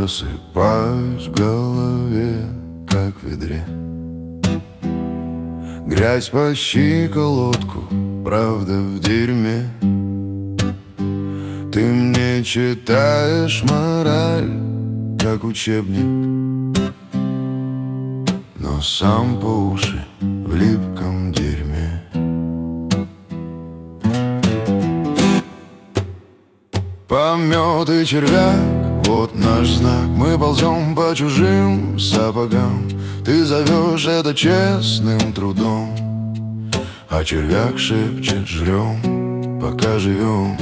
просыпаюсь в голове, как в ведре. Грязь по щиколотку, правда в дерьме. Ты мне читаешь мораль, как учебник, но сам по уши в липком дерьме. Помет и червяк, вот наш знак. Мы ползем по чужим сапогам. Ты зовешь это честным трудом, а червяк шепчет: жрем, пока живем.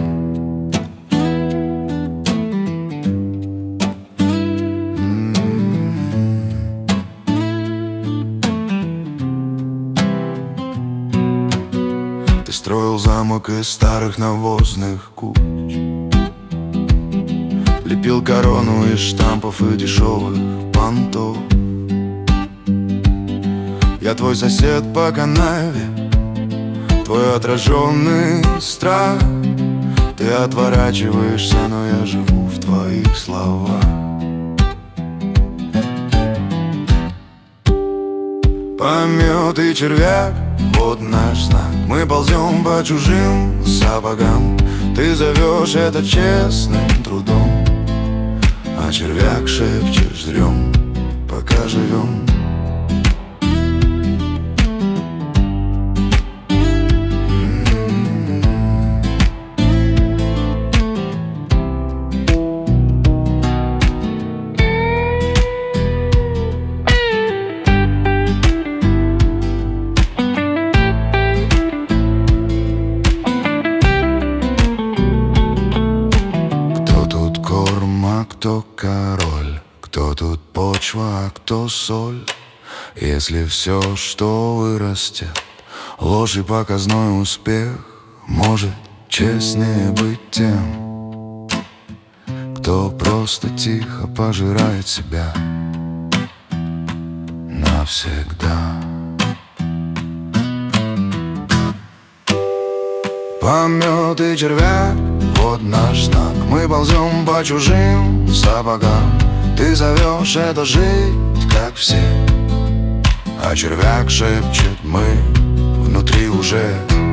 Ты строил замок из старых навозных куч, лепил корону из штампов и дешевых понтов. Я твой сосед по канаве, твой отраженный страх. Ты отворачиваешься, но я живу в твоих словах. Помет и червяк, вот наш знак. Мы ползем по чужим сапогам. Ты зовешь это честным трудом, а червяк шепчет: жрем, пока живем. Кто король, кто тут почва, а кто соль? Если все, что вырастет, ложь и показной успех, может честнее быть тем, кто просто тихо пожирает себя навсегда. Помет и червяк, вот наш знак. Мы ползем по чужим сапогам. Ты зовешь это жить, как все, а червяк шепчет: мы внутри уже.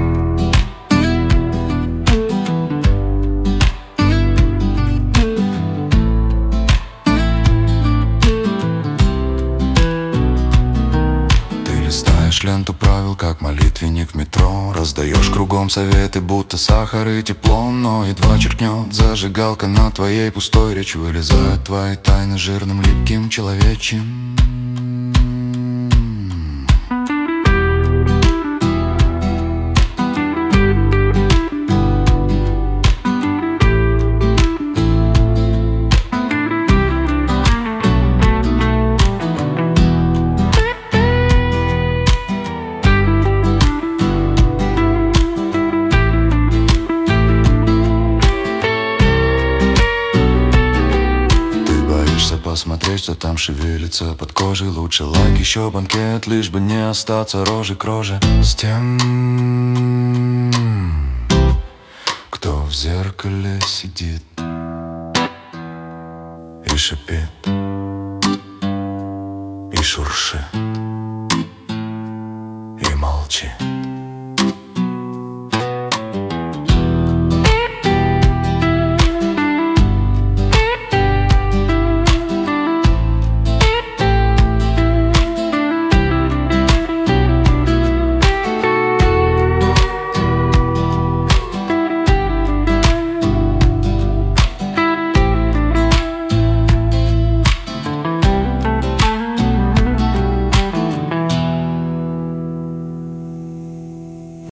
Листаешь ленту правил, как молитвенник в метро. Раздаешь кругом советы, будто сахар и тепло. Но едва черкнет зажигалка на твоей пустой речи, вылезают твои тайны жирным, липким, человечьим. Посмотреть, что там шевелится под кожей. Лучше лайк, еще банкет, лишь бы не остаться рожей к роже с тем, кто в зеркале сидит и шипит, и шуршит, и молчит.